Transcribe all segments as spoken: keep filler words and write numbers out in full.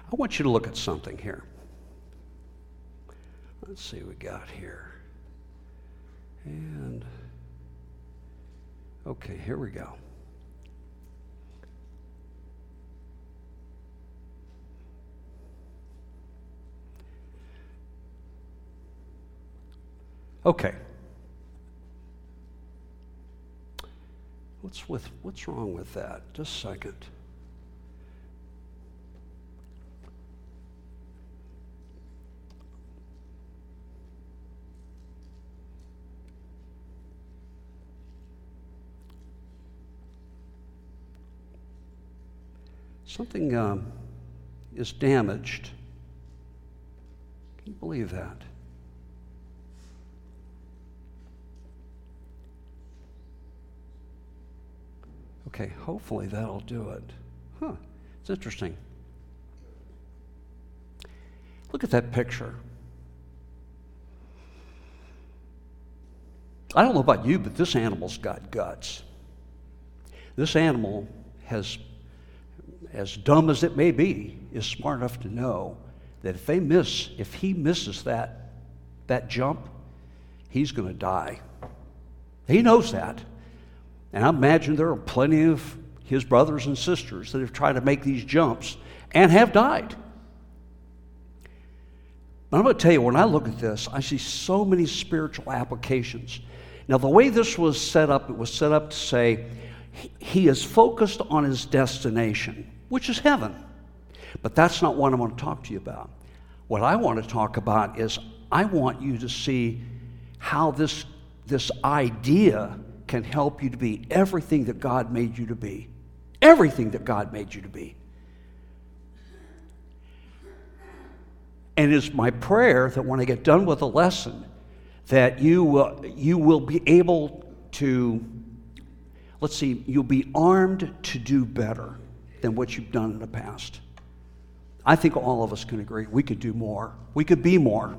I want you to look at something here. Let's see what we got here. And, okay, here we go. Okay. What's with what's wrong with that? Just a second. Something um, is damaged. Can you believe that? Okay, hopefully that'll do it. Huh, it's interesting. Look at that picture. I don't know about you, but this animal's got guts. This animal has, as dumb as it may be, is smart enough to know that if they miss, if he misses that, that jump, he's going to die. He knows that. And I imagine there are plenty of his brothers and sisters that have tried to make these jumps and have died. But I'm going to tell you, when I look at this, I see so many spiritual applications. Now, the way this was set up, it was set up to say, he is focused on his destination, which is heaven. But that's not what I want to talk to you about. What I want to talk about is I want you to see how this, this idea can help you to be everything that God made you to be. Everything that God made you to be. And it's my prayer that when I get done with the lesson, that you will, you will be able to, let's see, you'll be armed to do better than what you've done in the past. I think all of us can agree we could do more. We could be more.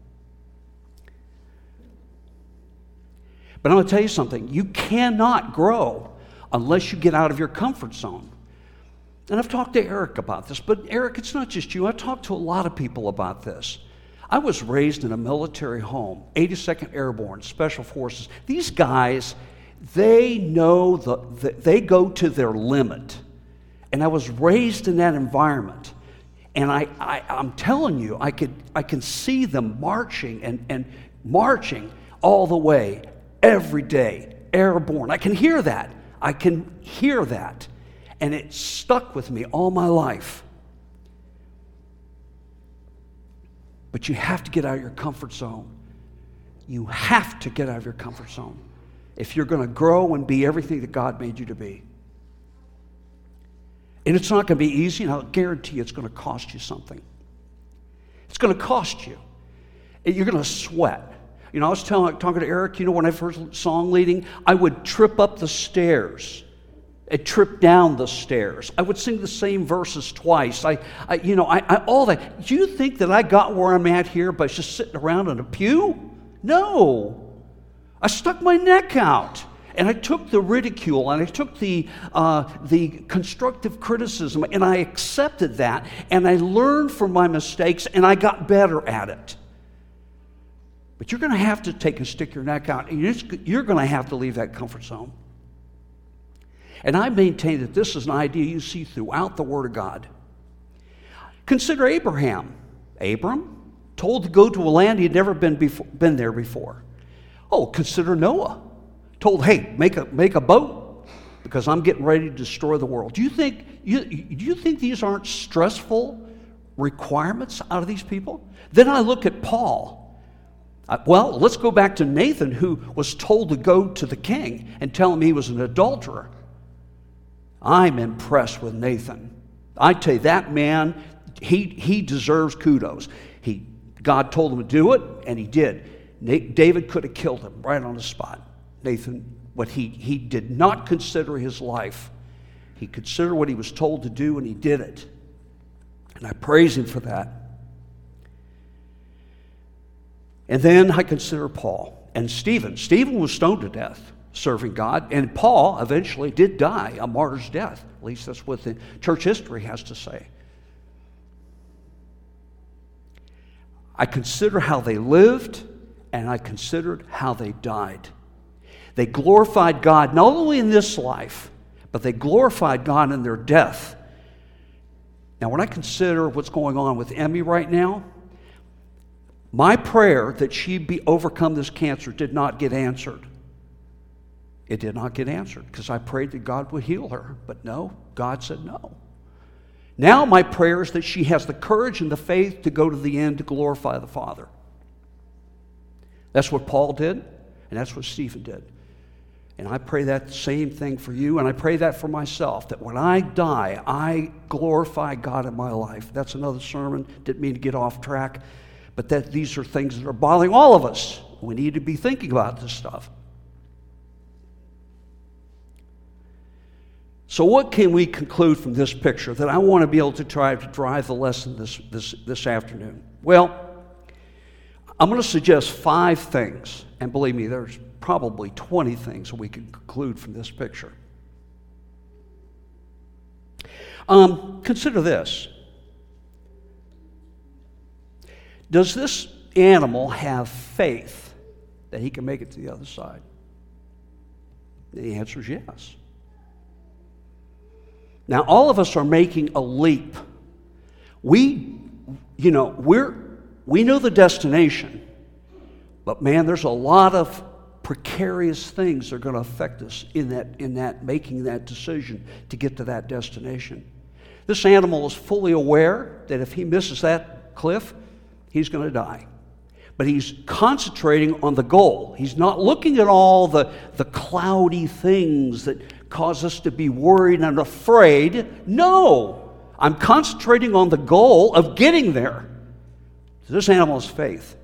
But I'm going to tell you something. You cannot grow unless you get out of your comfort zone. And I've talked to Eric about this, but Eric, it's not just you. I've talked to a lot of people about this. I was raised in a military home, eighty-second Airborne, Special Forces. These guys, they know, the, the they go to their limit. And I was raised in that environment. And I, I, I'm telling you, I could I can see them marching and, and marching all the way. Every day, airborne. I can hear that. I can hear that. And it stuck with me all my life. But you have to get out of your comfort zone. You have to get out of your comfort zone if you're going to grow and be everything that God made you to be. And it's not going to be easy, and I'll guarantee you it's going to cost you something. It's going to cost you. You're going to sweat. You know, I was telling, talking to Eric, you know, when I first song leading, I would trip up the stairs. I'd trip down the stairs. I would sing the same verses twice. I, I you know, I, I, all that. Do you think that I got where I'm at here by just sitting around in a pew? No. I stuck my neck out. And I took the ridicule, and I took the, uh, the constructive criticism, and I accepted that, and I learned from my mistakes, and I got better at it. But you're going to have to take and stick your neck out, and you're going to have to leave that comfort zone. And I maintain that this is an idea you see throughout the Word of God. Consider Abraham. Abram, told to go to a land he had never been, before, been there before. Oh, consider Noah. Told, hey, make a, make a boat because I'm getting ready to destroy the world. Do you think, you, do you think these aren't stressful requirements out of these people? Then I look at Paul. Uh, well, let's go back to Nathan, who was told to go to the king and tell him he was an adulterer. I'm impressed with Nathan. I tell you, that man, he, he deserves kudos. He, God told him to do it, and he did. Na- David could have killed him right on the spot. Nathan, what he, he did not consider his life. He considered what he was told to do, and he did it. And I praise him for that. And then I consider Paul and Stephen. Stephen was stoned to death serving God, and Paul eventually did die a martyr's death. At least that's what the church history has to say. I consider how they lived, and I considered how they died. They glorified God not only in this life, but they glorified God in their death. Now, when I consider what's going on with Emmy right now, my prayer that she be overcome this cancer did not get answered. It did not get answered because I prayed that God would heal her, but no, God said no. Now my prayer is that she has the courage and the faith to go to the end to glorify the Father. That's what Paul did, and that's what Stephen did. And I pray that same thing for you, and I pray that for myself, that when I die, I glorify God in my life. That's another sermon. Didn't mean to get off track, but that these are things that are bothering all of us. We need to be thinking about this stuff. So what can we conclude from this picture that I want to be able to try to drive the lesson this, this, this afternoon? Well, I'm going to suggest five things, and believe me, there's probably twenty things we can conclude from this picture. Um, consider this. Does this animal have faith that he can make it to the other side? The answer is yes. Now, all of us are making a leap. We, you know, we're, we know the destination, but man, there's a lot of precarious things that are going to affect us in that, in that, making that decision to get to that destination. This animal is fully aware that if he misses that cliff, he's going to die. But he's concentrating on the goal. He's not looking at all the, the cloudy things that cause us to be worried and afraid. No, I'm concentrating on the goal of getting there. This animal is faith.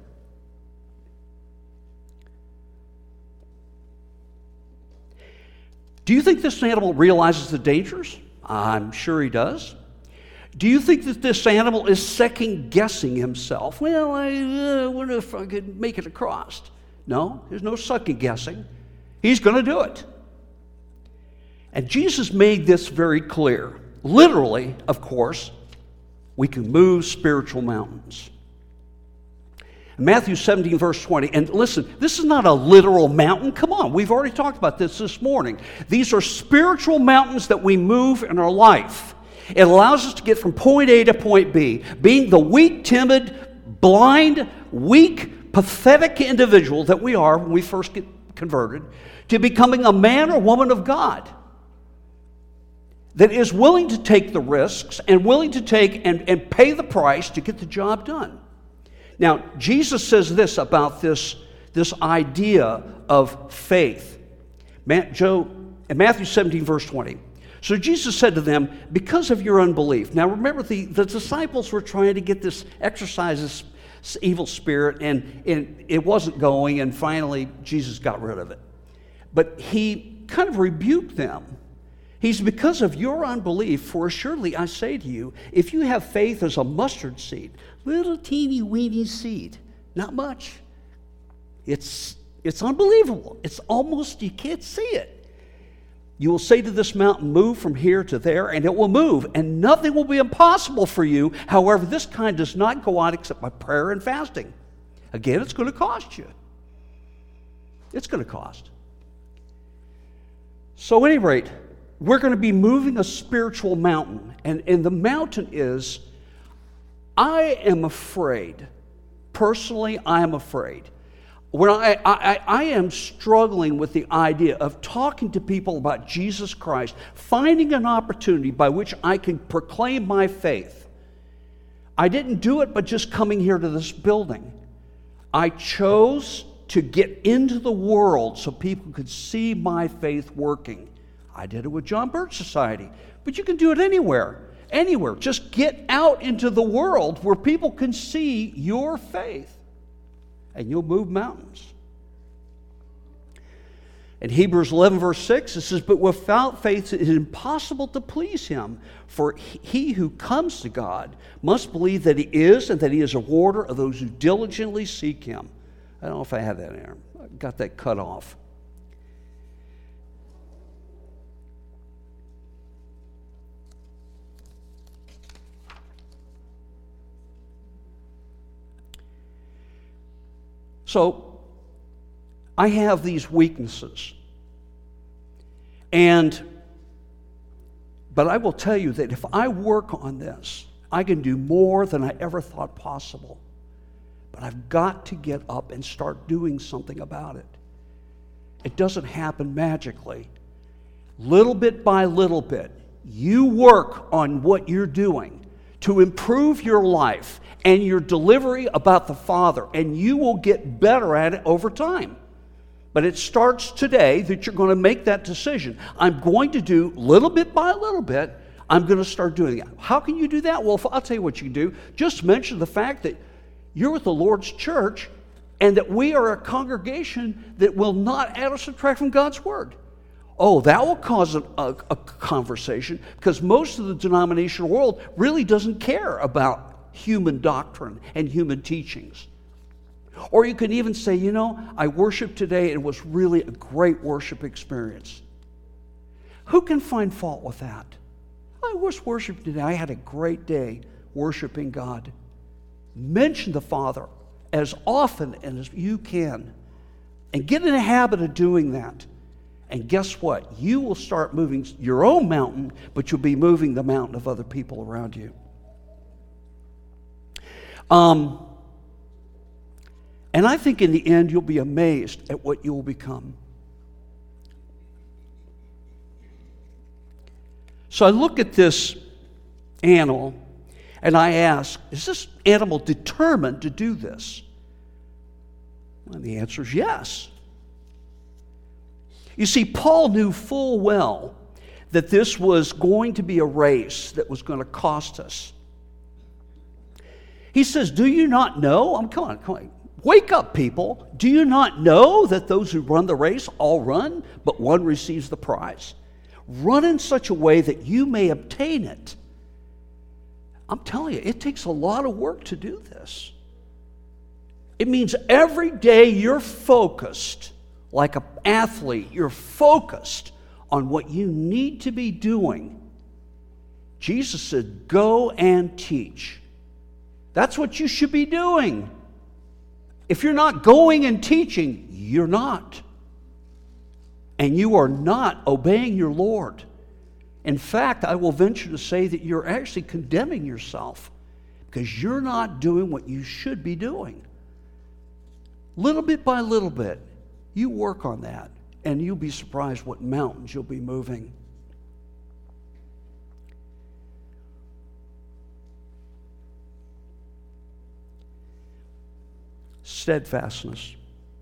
Do you think this animal realizes the dangers? I'm sure he does. Do you think that this animal is second-guessing himself? Well, I uh, wonder if I could make it across. No, there's no second-guessing. He's going to do it. And Jesus made this very clear. Literally, of course, we can move spiritual mountains. Matthew seventeen, verse twenty, and listen, this is not a literal mountain. Come on, we've already talked about this this morning. These are spiritual mountains that we move in our life. It allows us to get from point A to point B, being the weak, timid, blind, weak, pathetic individual that we are when we first get converted, to becoming a man or woman of God that is willing to take the risks and willing to take and, and pay the price to get the job done. Now, Jesus says this about this, this idea of faith. Man, Joe, in Matthew seventeen, verse twenty. So Jesus said to them, because of your unbelief. Now remember, the, the disciples were trying to get this, exorcise this evil spirit, and, and it wasn't going, and finally Jesus got rid of it. But he kind of rebuked them. He's because of your unbelief, for assuredly I say to you, if you have faith as a mustard seed, little teeny weeny seed, not much. It's, it's unbelievable. It's almost, you can't see it. You will say to this mountain, move from here to there, and it will move, and nothing will be impossible for you. However, this kind does not go on except by prayer and fasting. Again, it's going to cost you. It's going to cost. So at any rate, we're going to be moving a spiritual mountain, and, and the mountain is, I am afraid. Personally, I am afraid. When I, I, I am struggling with the idea of talking to people about Jesus Christ, finding an opportunity by which I can proclaim my faith. I didn't do it by just coming here to this building. I chose to get into the world so people could see my faith working. I did it with John Birch Society, but you can do it anywhere, anywhere. Just get out into the world where people can see your faith. And you'll move mountains. In Hebrews eleven, verse six, it says, but without faith it is impossible to please him. For he who comes to God must believe that he is, and that he is a rewarder of those who diligently seek him. I don't know if I have that in there. I got that cut off. So, I have these weaknesses. And, but I will tell you that if I work on this, I can do more than I ever thought possible. But I've got to get up and start doing something about it. It doesn't happen magically. Little bit by little bit, you work on what you're doing to improve your life and your delivery about the Father, and you will get better at it over time. But it starts today that you're going to make that decision. I'm going to do little bit by little bit, I'm going to start doing it. How can you do that? Well, I'll tell you what you can do. Just mention the fact that you're with the Lord's church and that we are a congregation that will not add or subtract from God's Word. Oh, that will cause a, a, a conversation, because most of the denominational world really doesn't care about human doctrine and human teachings. Or you can even say, you know, I worshiped today and it was really a great worship experience. Who can find fault with that? I was worshiping today. I had a great day worshiping God. Mention the Father as often as you can and get in a habit of doing that. And guess what? You will start moving your own mountain, but you'll be moving the mountain of other people around you. Um, and I think in the end, you'll be amazed at what you will become. So I look at this animal, and I ask, is this animal determined to do this? And the answer is yes. You see, Paul knew full well that this was going to be a race that was going to cost us. He says, do you not know? I'm, come on, come on. Wake up, people. Do you not know that those who run the race all run, but one receives the prize? Run in such a way that you may obtain it. I'm telling you, it takes a lot of work to do this. It means every day you're focused. Like an athlete, you're focused on what you need to be doing. Jesus said, go and teach. That's what you should be doing. If you're not going and teaching, you're not. And you are not obeying your Lord. In fact, I will venture to say that you're actually condemning yourself because you're not doing what you should be doing. Little bit by little bit. You work on that, and you'll be surprised what mountains you'll be moving. Steadfastness.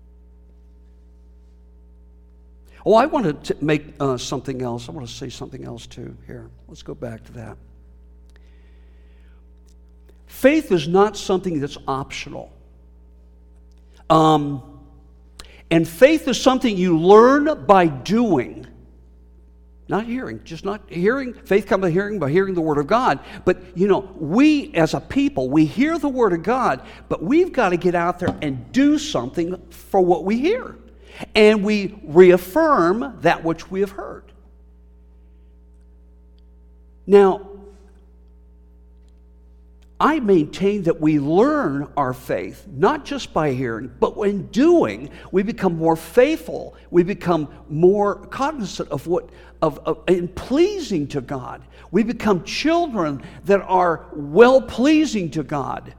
Oh, I want to make uh, something else. I want to say something else too here. Let's go back to that. Faith is not something that's optional. Um... And faith is something you learn by doing, not hearing, just not hearing. Faith comes by hearing, by hearing the Word of God. But, you know, we as a people, we hear the Word of God, but we've got to get out there and do something for what we hear. And we reaffirm that which we have heard. Now, I maintain that we learn our faith, not just by hearing, but when doing, we become more faithful. We become more cognizant of what, of, of and pleasing to God. We become children that are well-pleasing to God.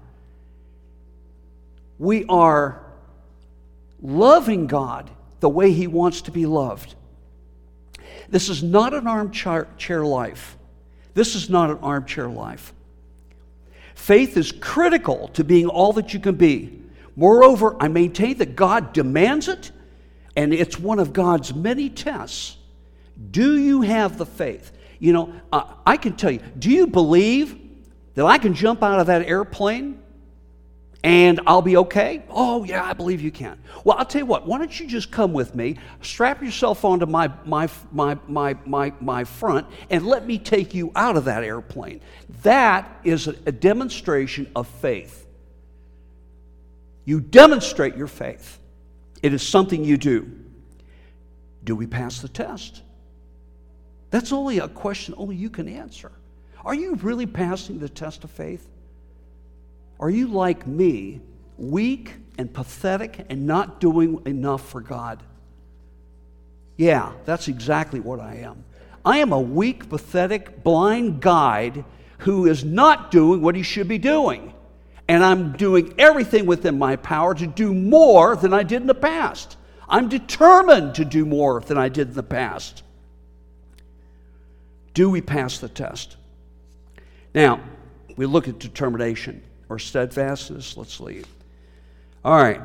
We are loving God the way He wants to be loved. This is not an armchair chair life. This is not an armchair life. Faith is critical to being all that you can be. Moreover, I maintain that God demands it, and it's one of God's many tests. Do you have the faith? You know, uh, I can tell you, do you believe that I can jump out of that airplane and I'll be okay? Oh, yeah, I believe you can. Well, I'll tell you what, why don't you just come with me, strap yourself onto my, my, my, my, my, my front, and let me take you out of that airplane. That is a, a demonstration of faith. You demonstrate your faith. It is something you do. Do we pass the test? That's only a question only you can answer. Are you really passing the test of faith? Are you like me, weak and pathetic and not doing enough for God. Yeah, that's exactly what I am. I am a weak, pathetic, blind guide who is not doing what he should be doing. And I'm doing everything within my power to do more than I did in the past. I'm determined to do more than I did in the past. Do we pass the test? Now, we look at determination or steadfastness. Let's leave. All right.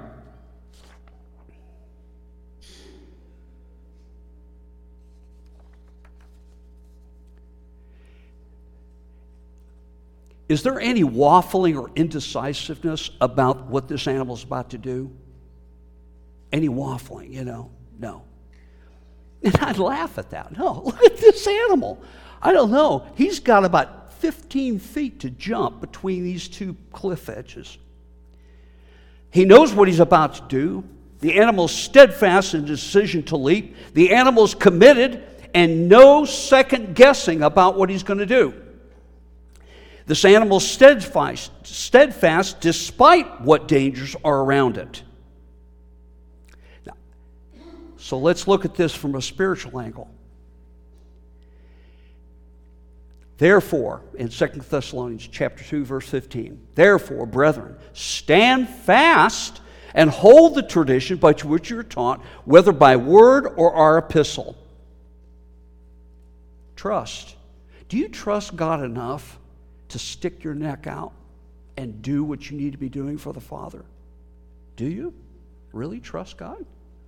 Is there any waffling or indecisiveness about what this animal is about to do? Any waffling, you know? No. And I'd laugh at that. No, look at this animal. I don't know. He's got about fifteen feet to jump between these two cliff edges. He knows what he's about to do. The animal's steadfast in his decision to leap. The animal's committed and no second guessing about what he's going to do. This animal's steadfast, steadfast despite what dangers are around it. Now, so let's look at this from a spiritual angle. Therefore, in Second Thessalonians chapter two, verse fifteen, therefore, brethren, stand fast and hold the tradition by which you are taught, whether by word or our epistle. Trust. Do you trust God enough to stick your neck out and do what you need to be doing for the Father? Do you really trust God?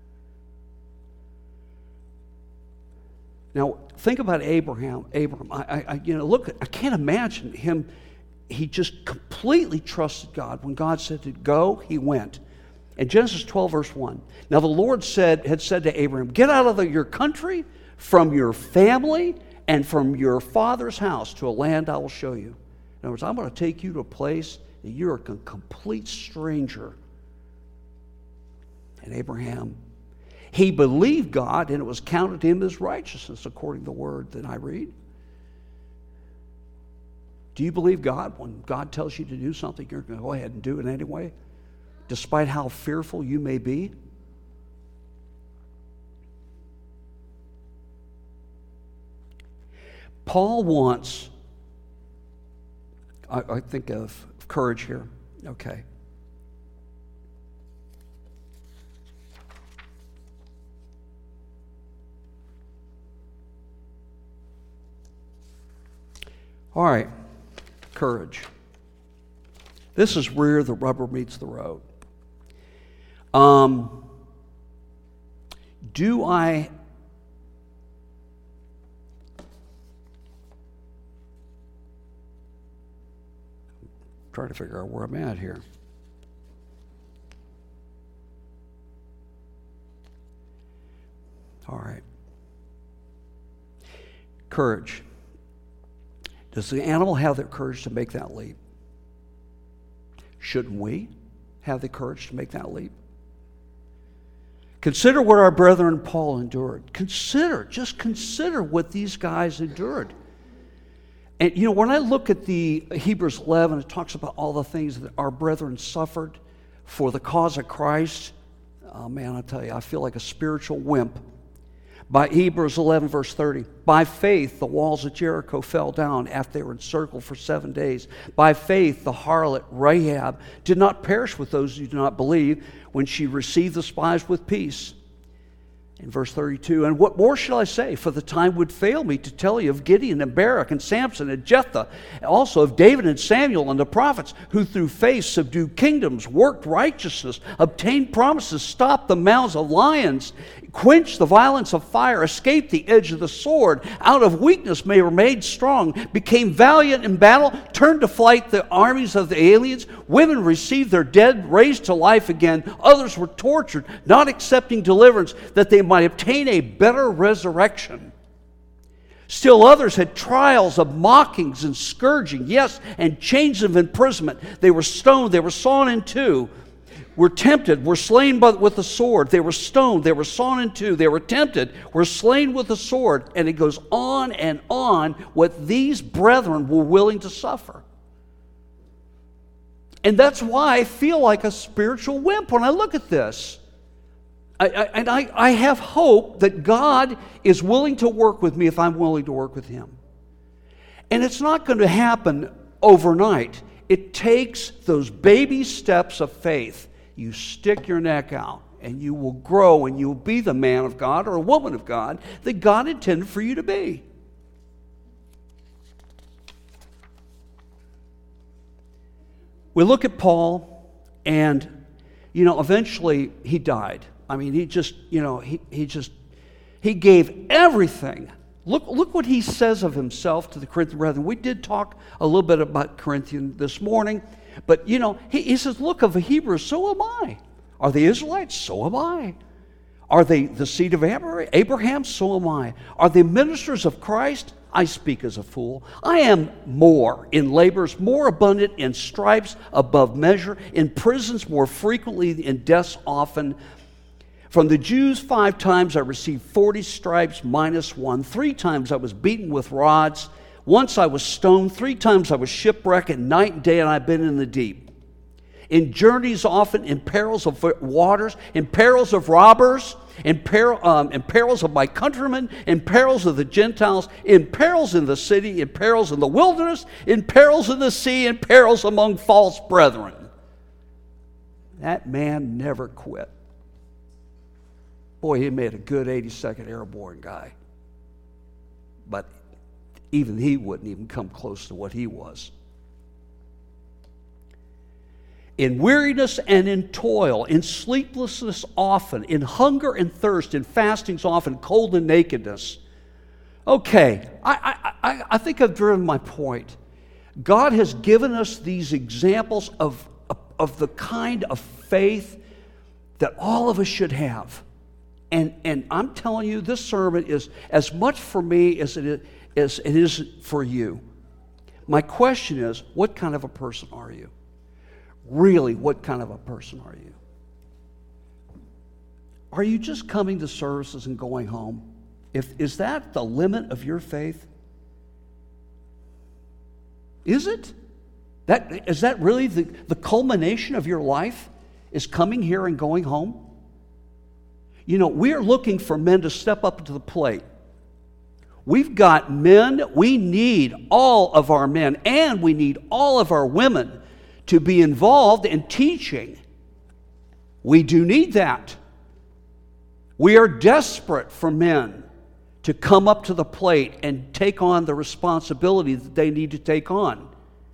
Now, think about Abraham. Abraham, I, I, you know, look, I can't imagine him. He just completely trusted God. When God said to go, he went. In Genesis twelve, verse one, now the Lord said, had said to Abraham, get out of the, your country, from your family, and from your father's house to a land I will show you. In other words, I'm going to take you to a place that you're a complete stranger. And Abraham, he believed God, and it was counted to him as righteousness, according to the word that I read. Do you believe God? When God tells you to do something, you're going to go ahead and do it anyway, despite how fearful you may be? Paul wants, I, I think of courage here. Okay. All right, courage. This is where the rubber meets the road. Um, do I trying to figure out where I'm at here. All right. Courage. Does the animal have the courage to make that leap? Shouldn't we have the courage to make that leap? Consider what our brethren Paul endured. Consider, just consider what these guys endured. And, you know, when I look at the Hebrews eleven, it talks about all the things that our brethren suffered for the cause of Christ. Oh, man, I tell you, I feel like a spiritual wimp. By Hebrews eleven, verse thirty, by faith the walls of Jericho fell down after they were encircled for seven days. By faith the harlot Rahab did not perish with those who do not believe when she received the spies with peace. In verse thirty-two, and what more shall I say? For the time would fail me to tell you of Gideon and Barak and Samson and Jephthah, also of David and Samuel and the prophets, who through faith subdued kingdoms, worked righteousness, obtained promises, stopped the mouths of lions, quenched the violence of fire, escaped the edge of the sword, out of weakness may were made strong, became valiant in battle, turned to flight the armies of the aliens. Women received their dead raised to life again. Others were tortured, not accepting deliverance, that they might obtain a better resurrection. Still others had trials of mockings and scourging, yes, and chains of imprisonment. They were stoned, they were sawn in two, were tempted, were slain by, with the sword. They were stoned, they were sawn in two, they were tempted, were slain with the sword. And it goes on and on what these brethren were willing to suffer. And that's why I feel like a spiritual wimp when I look at this. I, I, and I, I have hope that God is willing to work with me if I'm willing to work with Him. And it's not going to happen overnight. It takes those baby steps of faith. You stick your neck out, and you will grow, and you will be the man of God or a woman of God that God intended for you to be. We look at Paul, and, you know, eventually he died. I mean, he just, you know, he, he just, he gave everything. Look, look what he says of himself to the Corinthian brethren. We did talk a little bit about Corinthian this morning, but, you know, he, he says, look, of a Hebrew, so am I. Are the Israelites? So am I. Are they the seed of Abraham? So am I. Are they ministers of Christ? I speak as a fool. I am more in labors, more abundant in stripes above measure, in prisons more frequently, in deaths often. From the Jews five times I received forty stripes minus one. Three times I was beaten with rods. Once I was stoned. Three times I was shipwrecked, and night and day and I've been in the deep. In journeys often, in perils of waters, in perils of robbers, in, per, um, in perils of my countrymen, in perils of the Gentiles, in perils in the city, in perils in the wilderness, in perils in the sea, in perils among false brethren. That man never quit. Boy, he made a good eighty-second Airborne guy. But even he wouldn't even come close to what he was. In weariness and in toil, in sleeplessness often, in hunger and thirst, in fastings often, cold and nakedness. Okay, I, I, I think I've driven my point. God has given us these examples of, of, of the kind of faith that all of us should have. And, and I'm telling you, this sermon is as much for me as it is, as it is for you. My question is, what kind of a person are you? Really, what kind of a person are you? Are you just coming to services and going home? If, is that the limit of your faith? Is it? That, is that really the, the culmination of your life? Is coming here and going home? You know, we are looking for men to step up to the plate. We've got men, we need all of our men, and we need all of our women to be involved in teaching. We do need that. We are desperate for men to come up to the plate and take on the responsibility that they need to take on.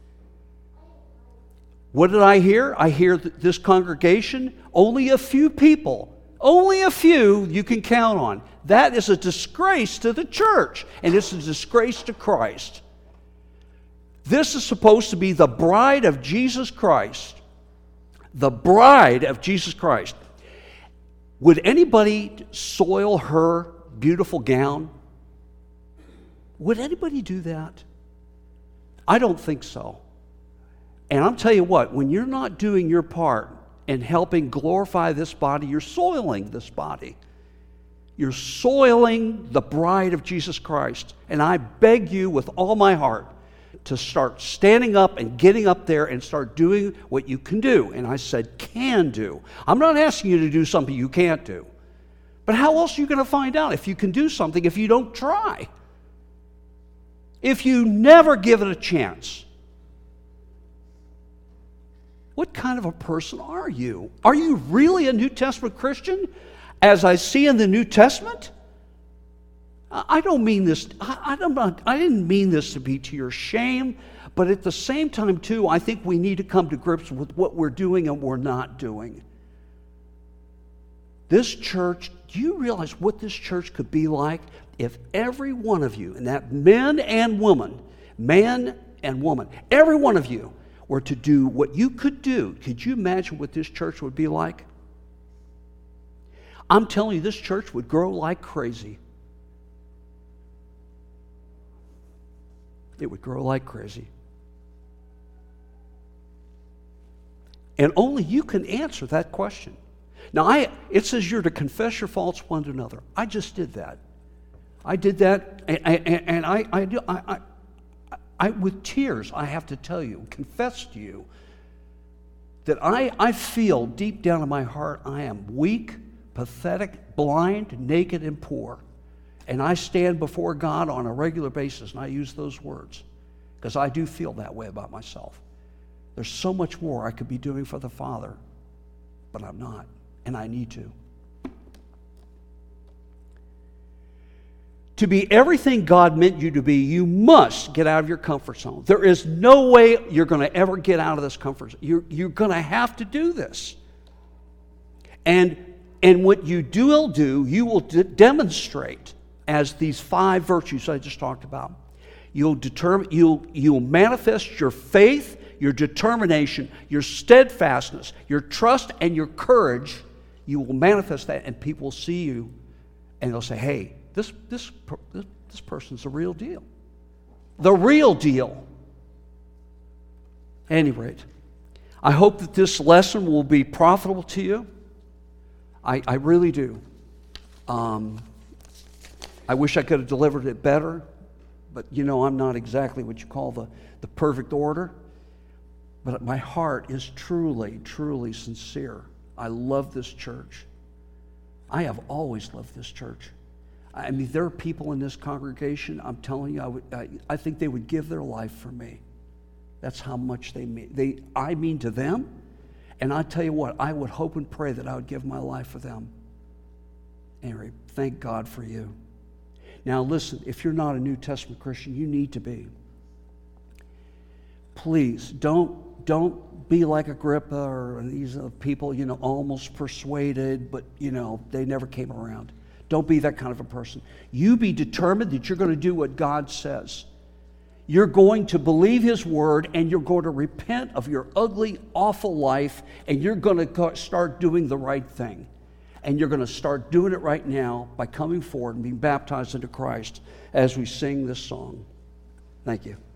What did I hear? I hear that this congregation, only a few people, only a few you can count on. That is a disgrace to the church, and it's a disgrace to Christ. This is supposed to be the bride of Jesus Christ. The bride of Jesus Christ. Would anybody soil her beautiful gown? Would anybody do that? I don't think so. And I'll tell you what, when you're not doing your part in helping glorify this body, you're soiling this body. You're soiling the bride of Jesus Christ. And I beg you with all my heart to start standing up and getting up there and start doing what you can do. And I said can do. I'm not asking you to do something you can't do. But how else are you going to find out if you can do something if you don't try? If you never give it a chance? What kind of a person are you? Are you really a New Testament Christian as I see in the New Testament? I don't mean this, I, I, don't, I didn't mean this to be to your shame, but at the same time, too, I think we need to come to grips with what we're doing and we're not doing. This church, do you realize what this church could be like if every one of you, and that men and women, man and woman, every one of you were to do what you could do? Could you imagine what this church would be like? I'm telling you, this church would grow like crazy. It would grow like crazy. And only you can answer that question. Now, I, it says you're to confess your faults one to another. I just did that. I did that, and, and, and I, I, do, I, I, I, with tears, I have to tell you, confess to you, that I, I feel deep down in my heart I am weak, pathetic, blind, naked, and poor. And I stand before God on a regular basis, and I use those words because I do feel that way about myself. There's so much more I could be doing for the Father, but I'm not, and I need to. To be everything God meant you to be, you must get out of your comfort zone. There is no way you're going to ever get out of this comfort zone. You're, you're going to have to do this. And, and what you do, will do, you will de- demonstrate as these five virtues I just talked about. You'll determine, you'll, you'll manifest your faith, your determination, your steadfastness, your trust, and your courage. You will manifest that, and people will see you, and they'll say, hey, This, this, this, this person's the real deal. The real deal. At any rate, I hope that this lesson will be profitable to you. I, I really do. Um, I wish I could have delivered it better, but you know I'm not exactly what you call the, the perfect order. But my heart is truly, truly sincere. I love this church. I have always loved this church. I mean, there are people in this congregation, I'm telling you, I, would, I, I think they would give their life for me. That's how much they mean. They, I mean to them, and I tell you what, I would hope and pray that I would give my life for them. Anyway, thank God for you. Now listen, if you're not a New Testament Christian, you need to be. Please, don't, don't be like Agrippa or these people, you know, almost persuaded, but, you know, they never came around. Don't be that kind of a person. You be determined that you're going to do what God says. You're going to believe His word, and you're going to repent of your ugly, awful life, and you're going to start doing the right thing. And you're going to start doing it right now by coming forward and being baptized into Christ as we sing this song. Thank you.